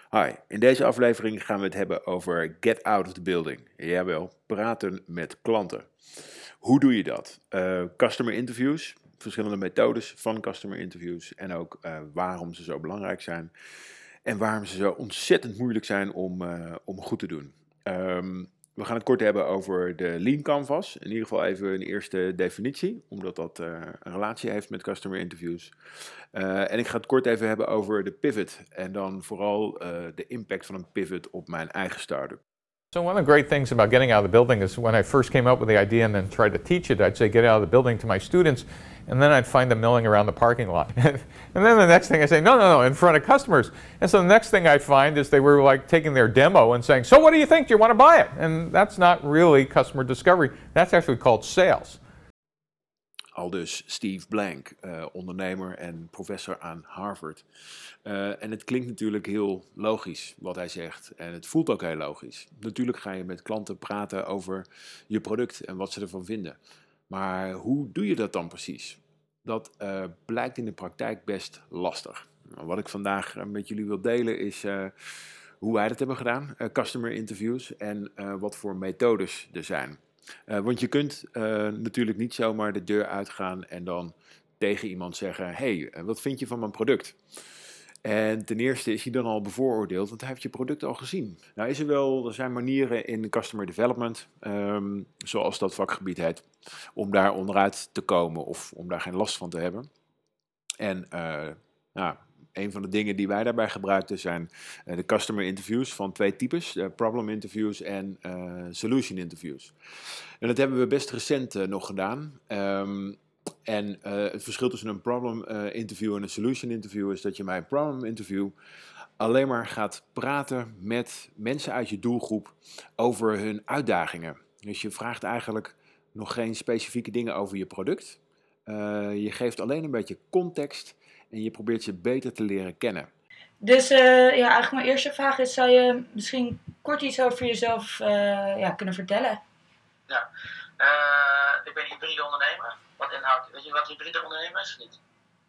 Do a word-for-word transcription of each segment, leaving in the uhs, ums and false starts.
Hi, in deze aflevering gaan we het hebben over get out of the building. Jawel, praten met klanten. Hoe doe je dat? Uh, customer interviews, verschillende methodes van customer interviews en ook uh, waarom ze zo belangrijk zijn en waarom ze zo ontzettend moeilijk zijn om, uh, om goed te doen. Um, we gaan het kort hebben over de Lean Canvas, in ieder geval even een eerste definitie, omdat dat uh, een relatie heeft met customer interviews. Uh, en ik ga het kort even hebben over de pivot en dan vooral uh, de impact van een pivot op mijn eigen start-up. So one of the great things about getting out of the building is when I first came up with the idea and then tried to teach it, I'd say get out of the building to my students, and then I'd find them milling around the parking lot. And then the next thing I say, no, no, no, in front of customers. And so the next thing I'd find is they were like taking their demo and saying, so what do you think? Do you want to buy it? And that's not really customer discovery. That's actually called sales. Aldus Steve Blank, uh, ondernemer en professor aan Harvard. Uh, en het klinkt natuurlijk heel logisch wat hij zegt en het voelt ook heel logisch. Natuurlijk ga je met klanten praten over je product en wat ze ervan vinden. Maar hoe doe je dat dan precies? Dat uh, blijkt in de praktijk best lastig. Nou, wat ik vandaag uh, met jullie wil delen is uh, hoe wij dat hebben gedaan, uh, customer interviews en uh, wat voor methodes er zijn. Uh, want je kunt uh, natuurlijk niet zomaar de deur uitgaan en dan tegen iemand zeggen, hey, wat vind je van mijn product? En ten eerste is hij dan al bevooroordeeld, want hij heeft je product al gezien. Nou is er wel, er zijn manieren in customer development, um, zoals dat vakgebied heet, om daar onderuit te komen of om daar geen last van te hebben. En uh, nou, een van de dingen die wij daarbij gebruikten zijn uh, de customer interviews van twee types, uh, problem interviews en uh, solution interviews. En dat hebben we best recent uh, nog gedaan. Um, en uh, het verschil tussen een problem uh, interview en een solution interview is dat je bij een problem interview alleen maar gaat praten met mensen uit je doelgroep over hun uitdagingen. Dus je vraagt eigenlijk nog geen specifieke dingen over je product. Uh, je geeft alleen een beetje context en je probeert ze beter te leren kennen. Dus uh, ja, eigenlijk mijn eerste vraag is, zou je misschien kort iets over jezelf uh, ja, kunnen vertellen? Ja, uh, ik ben hybride ondernemer. Wat inhoudt, weet je wat hybride ondernemer is of niet?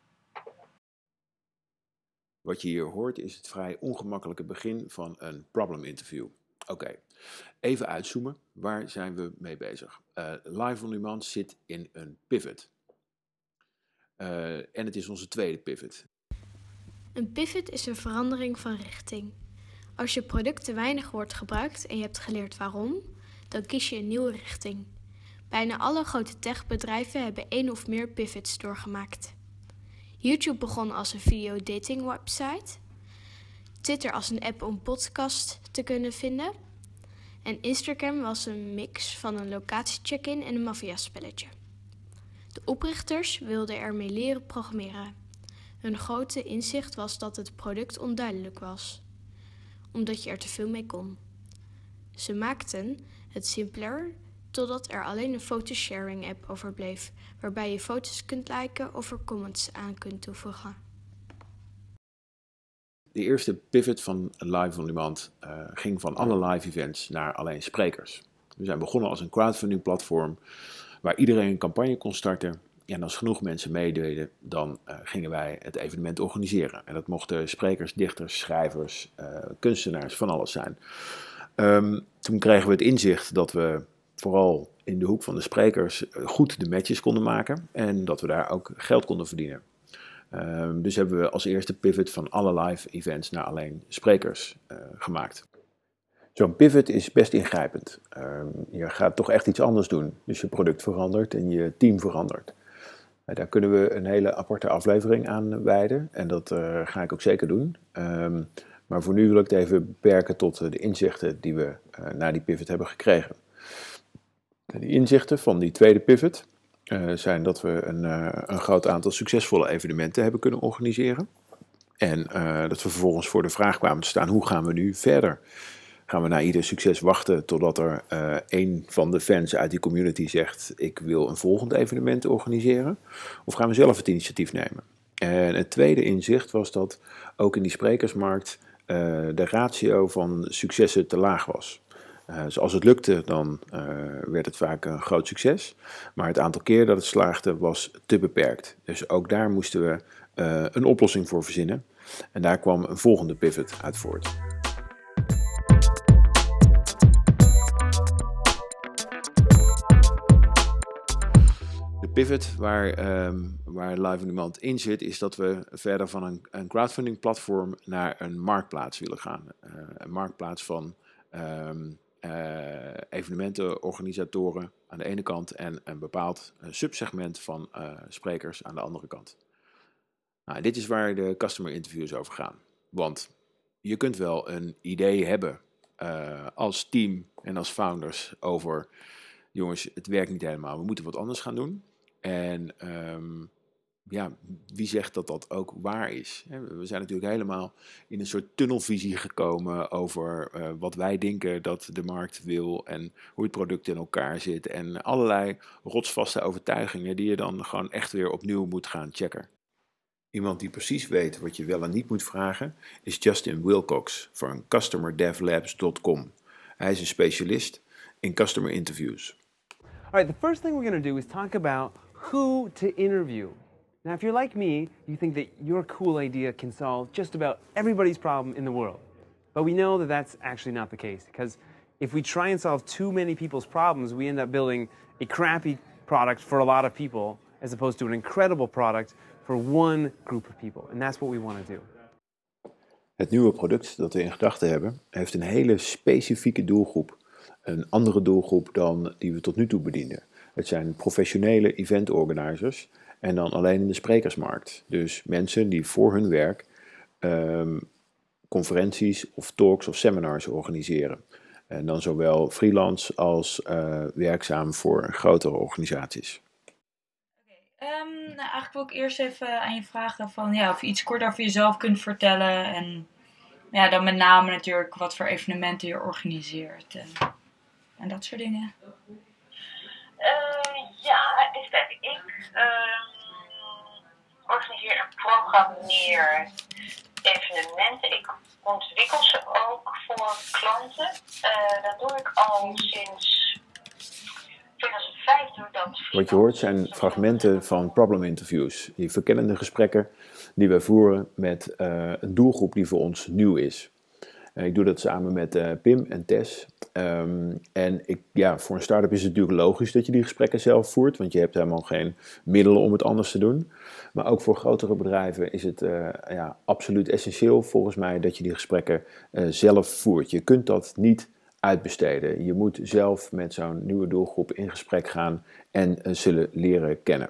Wat je hier hoort is het vrij ongemakkelijke begin van een problem interview. Oké, okay. Even uitzoomen. Waar zijn we mee bezig? Uh, Live on Demand zit in een pivot. Uh, en het is onze tweede pivot. Een pivot is een verandering van richting. Als je product te weinig wordt gebruikt en je hebt geleerd waarom, dan kies je een nieuwe richting. Bijna alle grote techbedrijven hebben één of meer pivots doorgemaakt. YouTube begon als een video-dating website, Twitter als een app om podcast te kunnen vinden en Instagram was een mix van een locatie-check-in en een maffia-spelletje. De oprichters wilden ermee leren programmeren. Hun grote inzicht was dat het product onduidelijk was, omdat je er te veel mee kon. Ze maakten het simpeler totdat er alleen een fotosharing app overbleef, waarbij je foto's kunt liken of er comments aan kunt toevoegen. De eerste pivot van Live on Demand uh, ging van alle live events naar alleen sprekers. We zijn begonnen als een crowdfunding platform waar iedereen een campagne kon starten. En als genoeg mensen meededen, dan uh, gingen wij het evenement organiseren. En dat mochten sprekers, dichters, schrijvers, uh, kunstenaars, van alles zijn. Um, toen kregen we het inzicht dat we vooral in de hoek van de sprekers goed de matches konden maken. En dat we daar ook geld konden verdienen. Um, dus hebben we als eerste pivot van alle live events naar alleen sprekers uh, gemaakt. Zo'n pivot is best ingrijpend. Um, je gaat toch echt iets anders doen. Dus je product verandert en je team verandert. Uh, daar kunnen we een hele aparte aflevering aan wijden. En dat uh, ga ik ook zeker doen. Um, maar voor nu wil ik het even beperken tot uh, de inzichten die we uh, na die pivot hebben gekregen. De inzichten van die tweede pivot uh, zijn dat we een, uh, een groot aantal succesvolle evenementen hebben kunnen organiseren. En uh, dat we vervolgens voor de vraag kwamen te staan, hoe gaan we nu verder? Gaan we na ieder succes wachten totdat er uh, een van de fans uit die community zegt, ik wil een volgend evenement organiseren? Of gaan we zelf het initiatief nemen? En het tweede inzicht was dat ook in die sprekersmarkt uh, de ratio van successen te laag was. Uh, dus als het lukte, dan uh, werd het vaak een groot succes. Maar het aantal keer dat het slaagde was te beperkt. Dus ook daar moesten we uh, een oplossing voor verzinnen. En daar kwam een volgende pivot uit voort. pivot waar, um, waar Live on Demand in zit, is dat we verder van een, een crowdfunding platform naar een marktplaats willen gaan. Uh, een marktplaats van um, uh, evenementenorganisatoren aan de ene kant en een bepaald uh, subsegment van uh, sprekers aan de andere kant. Nou, dit is waar de customer interviews over gaan. Want je kunt wel een idee hebben uh, als team en als founders over, jongens, het werkt niet helemaal, we moeten wat anders gaan doen. En um, ja, wie zegt dat dat ook waar is? We zijn natuurlijk helemaal in een soort tunnelvisie gekomen over uh, wat wij denken dat de markt wil en hoe het product in elkaar zit. En allerlei rotsvaste overtuigingen die je dan gewoon echt weer opnieuw moet gaan checken. Iemand die precies weet wat je wel en niet moet vragen is Justin Wilcox van customer dev labs dot com. Hij is een specialist in customer interviews. All right, the first thing we're going to do is talk about who to interview. Now, if you're like me, you think that your cool idea can solve just about everybody's problem in the world. But we know that that's actually not the case, because if we try and solve too many people's problems, we end up building a crappy product for a lot of people, as opposed to an incredible product for one group of people. And that's what we want to do. Het nieuwe product dat we in gedachten hebben, heeft een hele specifieke doelgroep. Een andere doelgroep dan die we tot nu toe bedienen. Het zijn professionele event organizers en dan alleen in de sprekersmarkt. Dus mensen die voor hun werk um, conferenties of talks of seminars organiseren. En dan zowel freelance als uh, werkzaam voor grotere organisaties. Um, nou, eigenlijk wil ik eerst even aan je vragen van, ja, of je iets kort over jezelf kunt vertellen. En ja, dan met name natuurlijk wat voor evenementen je organiseert. En, en dat soort dingen. Uh, ja, dus kijk, ik uh, organiseer en programmeer evenementen. Ik ontwikkel ze ook voor klanten. Uh, dat doe ik al sinds tweeduizend vijf. Doe ik dat. Wat je hoort zijn fragmenten van problem interviews. Die verkennende gesprekken die wij voeren met uh, een doelgroep die voor ons nieuw is. Uh, ik doe dat samen met uh, Pim en Tess. Um, en ik, ja, voor een start-up is het natuurlijk logisch dat je die gesprekken zelf voert, want je hebt helemaal geen middelen om het anders te doen. Maar ook voor grotere bedrijven is het uh, ja, absoluut essentieel volgens mij dat je die gesprekken uh, zelf voert. Je kunt dat niet uitbesteden. Je moet zelf met zo'n nieuwe doelgroep in gesprek gaan en uh, zullen leren kennen.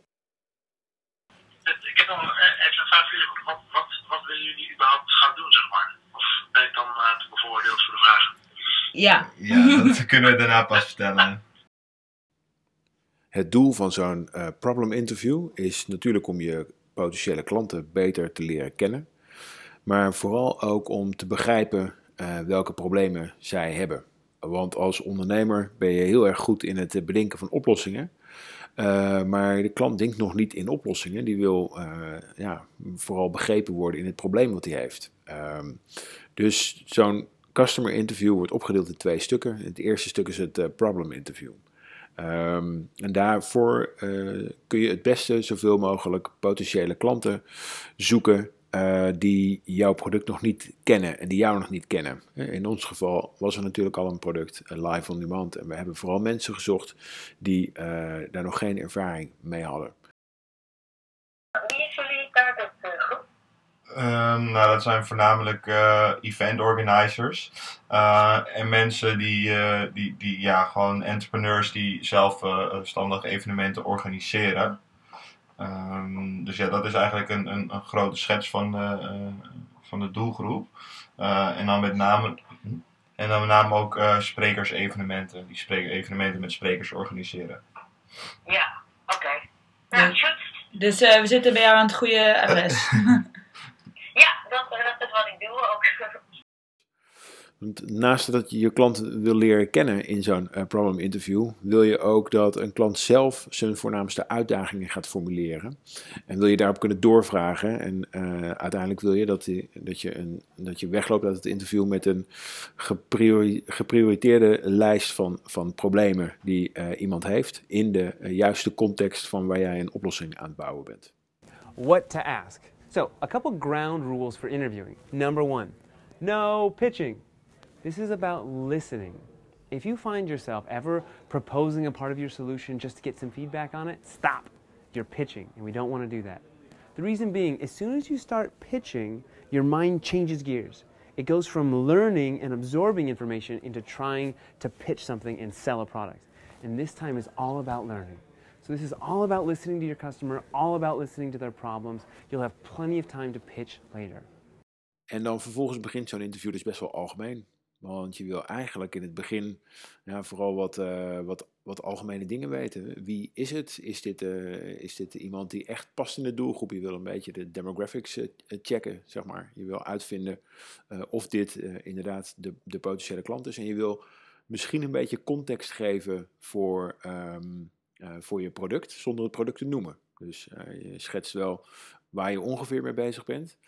Ik heb nog even een vraag voor jullie. Wat, wat, wat willen jullie überhaupt gaan doen, zeg maar? Of ben ik dan uh, te bevoordeeld voor de vragen? Ja. Ja, dat kunnen we daarna pas vertellen. Het doel van zo'n uh, problem interview is natuurlijk om je potentiële klanten beter te leren kennen. Maar vooral ook om te begrijpen uh, welke problemen zij hebben. Want als ondernemer ben je heel erg goed in het bedenken van oplossingen. Uh, maar de klant denkt nog niet in oplossingen. Die wil uh, ja, vooral begrepen worden in het probleem wat hij heeft. Uh, dus zo'n customer interview wordt opgedeeld in twee stukken. Het eerste stuk is het uh, problem interview. Um, en daarvoor uh, kun je het beste zoveel mogelijk potentiële klanten zoeken uh, die jouw product nog niet kennen en die jou nog niet kennen. In ons geval was er natuurlijk al een product, uh, Live on Demand. En we hebben vooral mensen gezocht die uh, daar nog geen ervaring mee hadden. Wie is jullie targetgroep? Um, nou, dat zijn voornamelijk uh, event organizers uh, en mensen die, uh, die, die ja, gewoon entrepreneurs die zelf uh, standig evenementen organiseren. Um, dus ja, dat is eigenlijk een, een, een grote schets van de, uh, van de doelgroep. Uh, en dan met name, en dan met name ook uh, sprekersevenementen, die spreek, evenementen met sprekers organiseren. Ja, oké. Okay. Nou, Ja. goed. Dus uh, we zitten bij jou aan het goede adres. Ja, dat, dat is wat ik doe ook. Want naast dat je je klant wil leren kennen in zo'n uh, problem interview, wil je ook dat een klant zelf zijn voornaamste uitdagingen gaat formuleren. En wil je daarop kunnen doorvragen. En uh, uiteindelijk wil je dat, die, dat, je een, dat je wegloopt uit het interview met een gepriori, geprioriteerde lijst van, van problemen die uh, iemand heeft in de uh, juiste context van waar jij een oplossing aan het bouwen bent. What to ask. So, a couple ground rules for interviewing. Number one, no pitching. This is about listening. if you find yourself ever proposing a part of your solution just to get some feedback on it, stop. You're pitching, and we don't want to do that. The reason being, as soon as you start pitching, your mind changes gears. It goes from learning and absorbing information into trying to pitch something and sell a product. And this time is all about learning. So this is all about listening to your customer, all about listening to their problems. You'll have plenty of time to pitch later. En dan vervolgens begint zo'n interview dus best wel algemeen. Want je wil eigenlijk in het begin ja, vooral wat, uh, wat, wat algemene dingen weten. Wie is het? Is dit, uh, is dit iemand die echt past in de doelgroep? Je wil een beetje de demographics uh, checken, zeg maar. Je wil uitvinden uh, of dit uh, inderdaad de, de potentiële klant is. En je wil misschien een beetje context geven voor, um, uh, voor je product, zonder het product te noemen. Dus uh, je schetst wel waar je ongeveer mee bezig bent.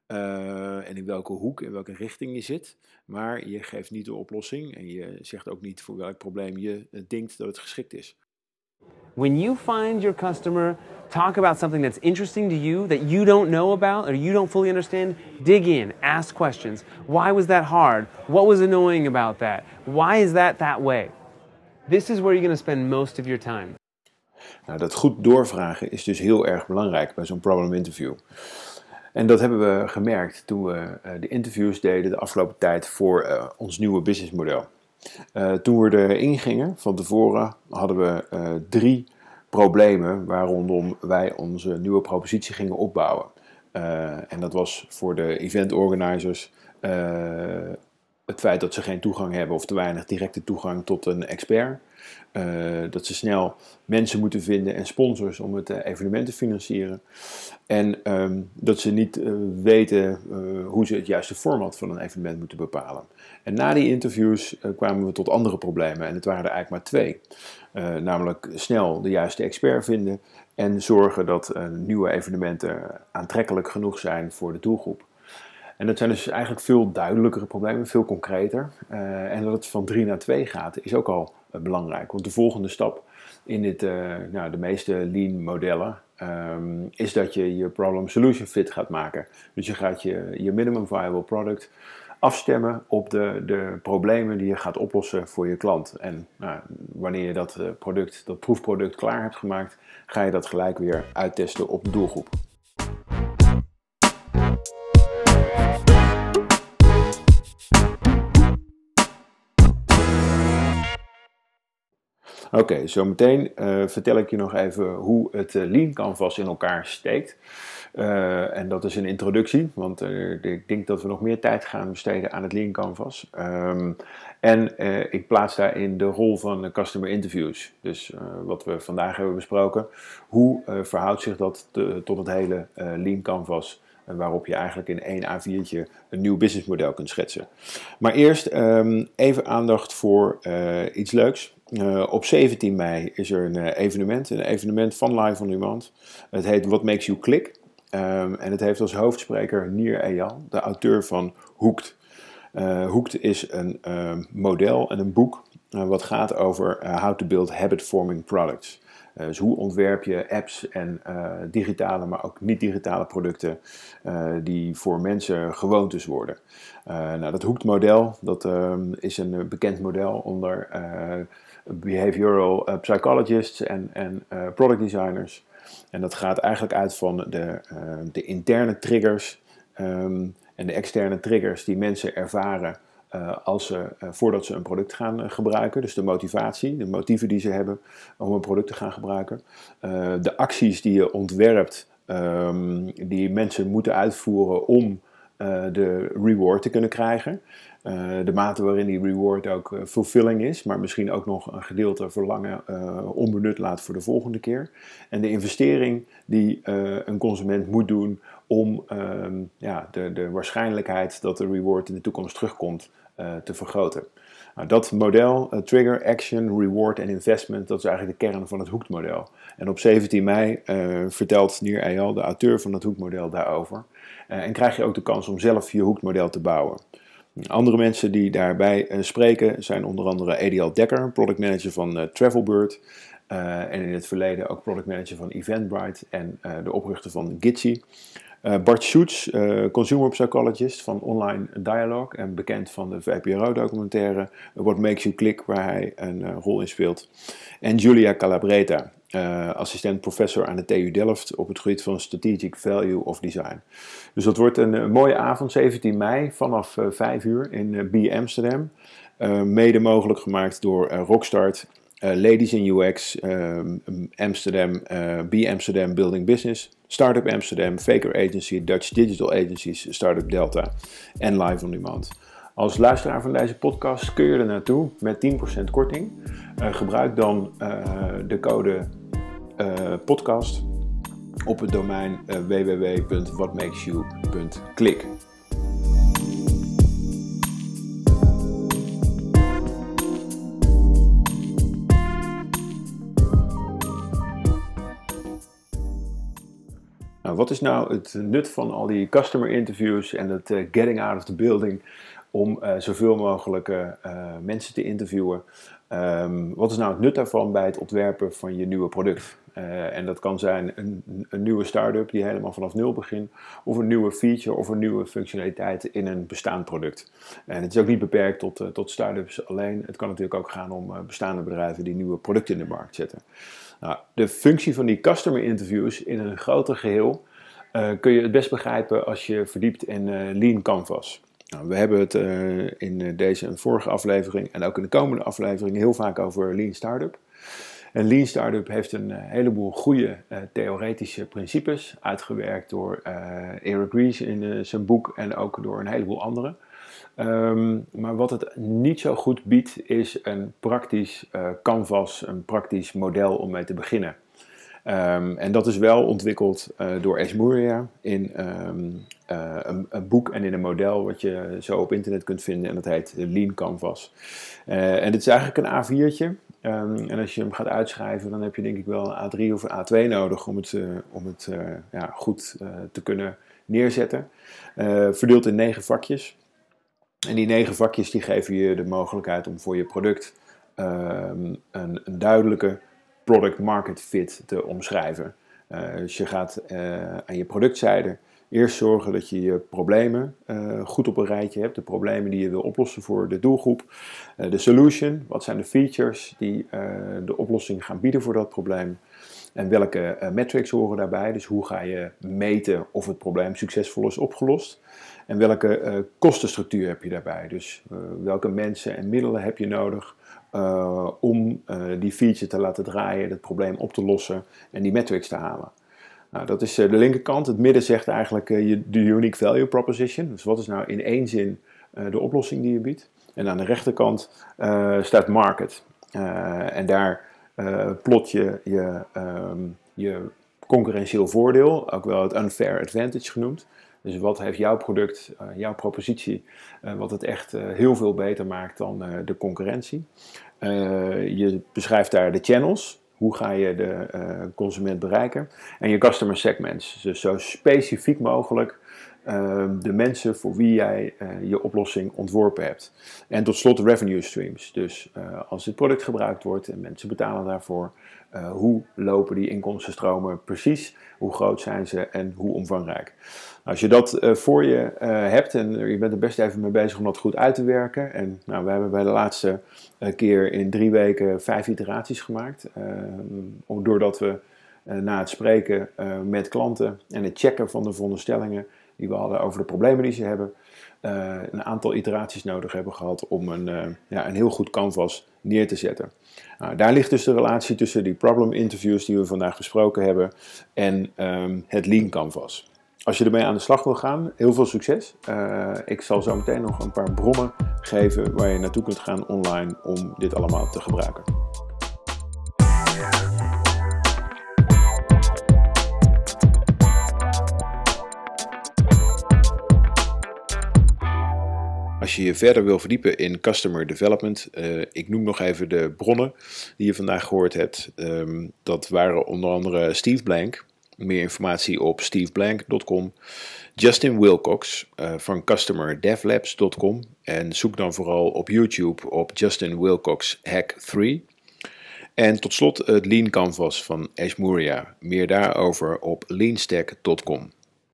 Uh, en in welke hoek, in welke richting je zit. Maar je geeft niet de oplossing en je zegt ook niet voor welk probleem je denkt dat het geschikt is. When you find your customer, talk about something that's interesting to you, that you don't know about or you don't fully understand, dig in, ask questions. Why was that hard? What was annoying about that? Why is that that way? This is where you're going to spend most of your time. Nou, dat goed doorvragen is dus heel erg belangrijk bij zo'n problem interview. En dat hebben we gemerkt toen we uh, de interviews deden de afgelopen tijd voor uh, ons nieuwe businessmodel. Uh, toen we erin gingen, van tevoren, hadden we uh, drie problemen waarrondom wij onze nieuwe propositie gingen opbouwen. Uh, en dat was voor de event organizers uh, het feit dat ze geen toegang hebben of te weinig directe toegang tot een expert. Uh, dat ze snel mensen moeten vinden en sponsors om het uh, evenement te financieren. En um, dat ze niet uh, weten uh, hoe ze het juiste format van een evenement moeten bepalen. En na die interviews uh, kwamen we tot andere problemen. En het waren er eigenlijk maar twee. Uh, namelijk snel de juiste expert vinden en zorgen dat uh, nieuwe evenementen aantrekkelijk genoeg zijn voor de doelgroep. En dat zijn dus eigenlijk veel duidelijkere problemen, veel concreter. Uh, en dat het van drie naar twee gaat, is ook al uh, belangrijk. Want de volgende stap in dit, uh, nou, de meeste lean modellen um, is dat je je problem-solution fit gaat maken. Dus je gaat je, je minimum viable product afstemmen op de, de problemen die je gaat oplossen voor je klant. En nou, wanneer je dat uh, product, dat proefproduct klaar hebt gemaakt, ga je dat gelijk weer uittesten op de doelgroep. Oké, okay, zometeen uh, vertel ik je nog even hoe het uh, Lean Canvas in elkaar steekt. Uh, en dat is een introductie, want uh, ik denk dat we nog meer tijd gaan besteden aan het Lean Canvas. Um, en uh, ik plaats daarin de rol van uh, customer interviews. Dus uh, wat we vandaag hebben besproken, hoe uh, verhoudt zich dat te, tot het hele uh, Lean Canvas, uh, waarop je eigenlijk in één A viertje een nieuw businessmodel kunt schetsen. Maar eerst um, even aandacht voor uh, iets leuks. Uh, op zeventien mei is er een uh, evenement, een evenement van Live on Demand. Het heet What Makes You Click. Um, en het heeft als hoofdspreker Nir Eyal, de auteur van Hooked. Uh, Hooked is een uh, model en een boek uh, wat gaat over uh, how to build habit-forming products. Uh, dus hoe ontwerp je apps en uh, digitale, maar ook niet-digitale producten uh, die voor mensen gewoontes worden. Uh, nou, dat Hooked model, dat uh, is een bekend model onder uh, behavioral uh, psychologists en, en uh, product designers. En dat gaat eigenlijk uit van de, uh, de interne triggers um, en de externe triggers die mensen ervaren uh, als ze, uh, voordat ze een product gaan uh, gebruiken. Dus de motivatie, de motieven die ze hebben om een product te gaan gebruiken. Uh, de acties die je ontwerpt, um, die mensen moeten uitvoeren om uh, de reward te kunnen krijgen. Uh, de mate waarin die reward ook uh, fulfilling is, maar misschien ook nog een gedeelte verlangen uh, onbenut laat voor de volgende keer. En de investering die uh, een consument moet doen om uh, ja, de, de waarschijnlijkheid dat de reward in de toekomst terugkomt uh, te vergroten. Nou, dat model, uh, trigger, action, reward en investment, dat is eigenlijk de kern van het Hooked model. En op zeventien mei uh, vertelt Nir Eyal, de auteur van het Hooked model, daarover. Uh, en krijg je ook de kans om zelf je Hooked model te bouwen. Andere mensen die daarbij uh, spreken zijn onder andere Edial Dekker, product manager van uh, Travelbird. Uh, en in het verleden ook product manager van Eventbrite en uh, de oprichter van Gitzy. Uh, Bart Schutz, uh, consumer psychologist van Online Dialogue en bekend van de V P R O-documentaire What Makes You Click, waar hij een uh, rol in speelt. En Julia Calabreta, uh, assistent professor aan de T U Delft op het gebied van Strategic Value of Design. Dus dat wordt een, een mooie avond, zeventien mei, vanaf uh, vijf uur in uh, B Amsterdam. Uh, mede mogelijk gemaakt door uh, Rockstart, uh, Ladies in U X, uh, Amsterdam, uh, B Amsterdam Building Business, Startup Amsterdam, Faker Agency, Dutch Digital Agencies, Startup Delta en Live on Demand. Als luisteraar van deze podcast kun je er naartoe met tien procent korting. Uh, gebruik dan uh, de code uh, podcast op het domein uh, w w w punt what makes you punt click. Nou, wat is nou het nut van al die customer interviews en het uh, getting out of the building om uh, zoveel mogelijk uh, mensen te interviewen? Um, wat is nou het nut daarvan bij het ontwerpen van je nieuwe product? Uh, en dat kan zijn een, een nieuwe start-up die helemaal vanaf nul begint, of een nieuwe feature of een nieuwe functionaliteit in een bestaand product. En het is ook niet beperkt tot, uh, tot start-ups alleen. Het kan natuurlijk ook gaan om uh, bestaande bedrijven die nieuwe producten in de markt zetten. Nou, de functie van die customer interviews in een groter geheel uh, kun je het best begrijpen als je verdiept in uh, Lean Canvas. Nou, we hebben het uh, in deze en vorige aflevering en ook in de komende aflevering heel vaak over Lean Startup. En Lean Startup heeft een uh, heleboel goede uh, theoretische principes, uitgewerkt door uh, Eric Ries in uh, zijn boek en ook door een heleboel anderen. Um, maar wat het niet zo goed biedt is een praktisch uh, canvas, een praktisch model om mee te beginnen. Um, en dat is wel ontwikkeld uh, door Esmuria in um, uh, een, een boek en in een model wat je zo op internet kunt vinden en dat heet Lean Canvas. Uh, en dit is eigenlijk een A viertje. Um, en als je hem gaat uitschrijven, dan heb je denk ik wel een A drie of een A twee nodig om het, uh, om het uh, ja, goed uh, te kunnen neerzetten. Uh, verdeeld in negen vakjes. En die negen vakjes die geven je de mogelijkheid om voor je product um, een, een duidelijke product market fit te omschrijven. Uh, dus je gaat uh, aan je productzijde eerst zorgen dat je je problemen uh, goed op een rijtje hebt. De problemen die je wil oplossen voor de doelgroep. Uh, de solution, wat zijn de features die uh, de oplossing gaan bieden voor dat probleem. En welke uh, metrics horen daarbij. Dus hoe ga je meten of het probleem succesvol is opgelost. En welke uh, kostenstructuur heb je daarbij. Dus uh, welke mensen en middelen heb je nodig uh, om uh, die feature te laten draaien, het probleem op te lossen en die metrics te halen. Nou, dat is uh, de linkerkant. Het midden zegt eigenlijk uh, de unique value proposition. Dus wat is nou in één zin uh, de oplossing die je biedt. En aan de rechterkant uh, staat market. Uh, en daar uh, plot je je, um, je concurrentieel voordeel, ook wel het unfair advantage genoemd. Dus wat heeft jouw product, uh, jouw propositie, uh, wat het echt uh, heel veel beter maakt dan uh, de concurrentie. Uh, je beschrijft daar de channels. Hoe ga je de uh, consument bereiken? En je customer segments. Dus zo specifiek mogelijk uh, de mensen voor wie jij uh, je oplossing ontworpen hebt. En tot slot de revenue streams. Dus uh, als dit product gebruikt wordt en mensen betalen daarvoor, uh, hoe lopen die inkomstenstromen precies? Hoe groot zijn ze en hoe omvangrijk? Als je dat uh, voor je uh, hebt en je bent er best even mee bezig om dat goed uit te werken. En nou, we hebben bij de laatste uh, keer in drie weken vijf iteraties gemaakt. Uh, doordat we uh, na het spreken uh, met klanten en het checken van de veronderstellingen die we hadden over de problemen die ze hebben, uh, een aantal iteraties nodig hebben gehad om een, uh, ja, een heel goed canvas neer te zetten. Nou, daar ligt dus de relatie tussen die problem interviews die we vandaag besproken hebben en um, het Lean Canvas. Als je ermee aan de slag wil gaan, heel veel succes. Uh, ik zal zo meteen nog een paar bronnen geven waar je naartoe kunt gaan online om dit allemaal te gebruiken. Als je je verder wil verdiepen in customer development, uh, ik noem nog even de bronnen die je vandaag gehoord hebt. Um, dat waren onder andere Steve Blank. Meer informatie op steve blank dot com. Justin Wilcox uh, van customer dev labs dot com. En zoek dan vooral op YouTube op Justin Wilcox Hack drie. En tot slot het Lean Canvas van Ashmuria. Meer daarover op leanstack punt com.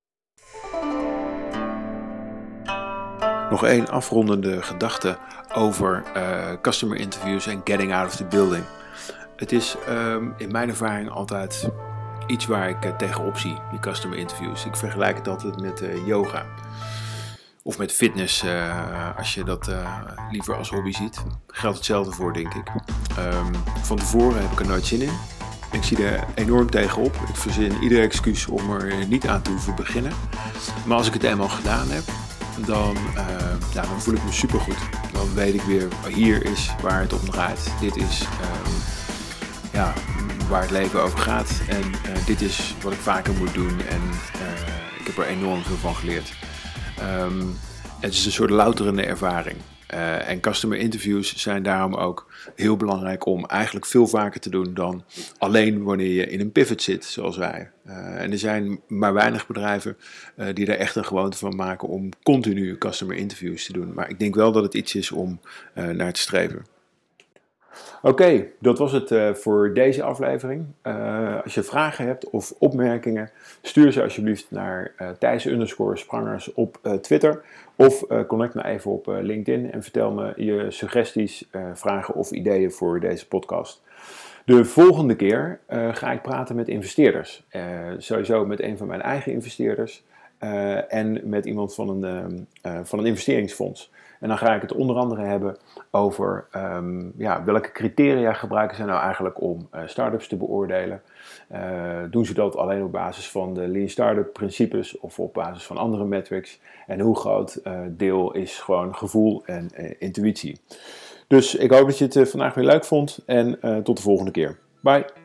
Nog één afrondende gedachte over uh, customer interviews en getting out of the building. Het is um, in mijn ervaring altijd iets waar ik uh, tegenop zie, die customer interviews. Ik vergelijk het altijd met uh, yoga. Of met fitness, uh, als je dat uh, liever als hobby ziet. Geldt hetzelfde voor, denk ik. Um, van tevoren heb ik er nooit zin in. Ik zie er enorm tegenop. Ik verzin ieder excuus om er niet aan te hoeven beginnen. Maar als ik het eenmaal gedaan heb, dan, uh, ja, dan voel ik me supergoed. Dan weet ik weer, hier is waar het om draait. Dit is um, ja, waar het leven over gaat. En uh, dit is wat ik vaker moet doen. En uh, ik heb er enorm veel van geleerd. Um, het is een soort louterende ervaring. Uh, en customer interviews zijn daarom ook heel belangrijk om eigenlijk veel vaker te doen dan alleen wanneer je in een pivot zit, zoals wij. Uh, en er zijn maar weinig bedrijven uh, die daar echt een gewoonte van maken om continu customer interviews te doen. Maar ik denk wel dat het iets is om uh, naar te streven. Oké, okay, dat was het uh, voor deze aflevering. Uh, als je vragen hebt of opmerkingen, stuur ze alsjeblieft naar uh, Thijs underscore Sprangers op uh, Twitter. Of uh, connect me even op uh, LinkedIn en vertel me je suggesties, uh, vragen of ideeën voor deze podcast. De volgende keer uh, ga ik praten met investeerders. Uh, sowieso met een van mijn eigen investeerders uh, en met iemand van een, uh, uh, van een investeringsfonds. En dan ga ik het onder andere hebben over um, ja, welke criteria gebruiken zij nou eigenlijk om uh, start-ups te beoordelen. Uh, doen ze dat alleen op basis van de Lean Startup principes of op basis van andere metrics? En hoe groot uh, deel is gewoon gevoel en uh, intuïtie? Dus ik hoop dat je het uh, vandaag weer leuk vond en uh, tot de volgende keer. Bye!